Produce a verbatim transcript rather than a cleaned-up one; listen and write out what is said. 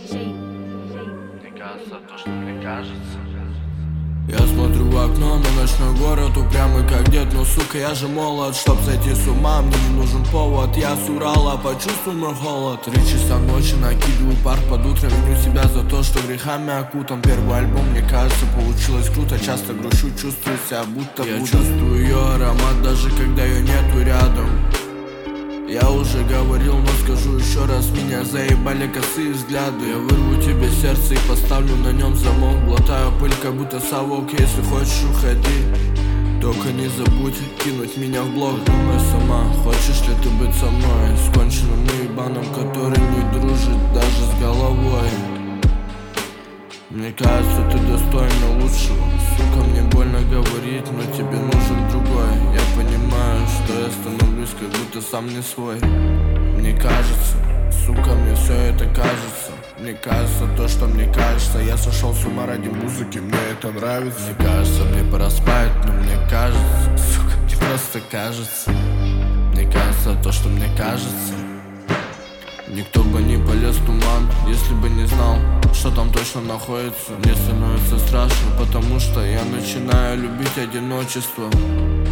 Мне кажется, то, что мне кажется. Я смотрю в окно на ночной город, упрямый как дед, но сука я же молод. Чтоб сойти с ума, мне не нужен повод. Я с Урала, почувствуй мой холод. Три часа ночи, накидываю пар под утро. Виню себя за то, что грехами окутан. Первый альбом, мне кажется, получилось круто. Часто грущу, чувствую себя будто Я буду. чувствую ее аромат, даже когда ее нету рядом. Я уже говорил, но скажу еще раз. Меня заебали косые взгляды. Я вырву тебе сердце и поставлю на нем замок. Глотаю пыль, как будто совок. Если хочешь, уходи, только не забудь кинуть меня в блог. Думай сама, хочешь ли ты быть со мной? С конченным уебаном, который не дружит даже с головой. Мне кажется, ты достойна лучшего. Сука, мне больно говорить, но тебе нужен другой. Я понимаю, что я становлюсь как будто сам не свой. Мне кажется, сука, мне все это кажется. Мне кажется то, что мне кажется. Я сошел с ума ради музыки, мне это нравится. Мне кажется, мне пора спать, но мне кажется, сука, мне просто кажется. Мне кажется то, что мне кажется. Никто бы не полез в туман, если бы не знал, что там точно находится. Мне становится страшно, потому что я начинаю любить одиночество.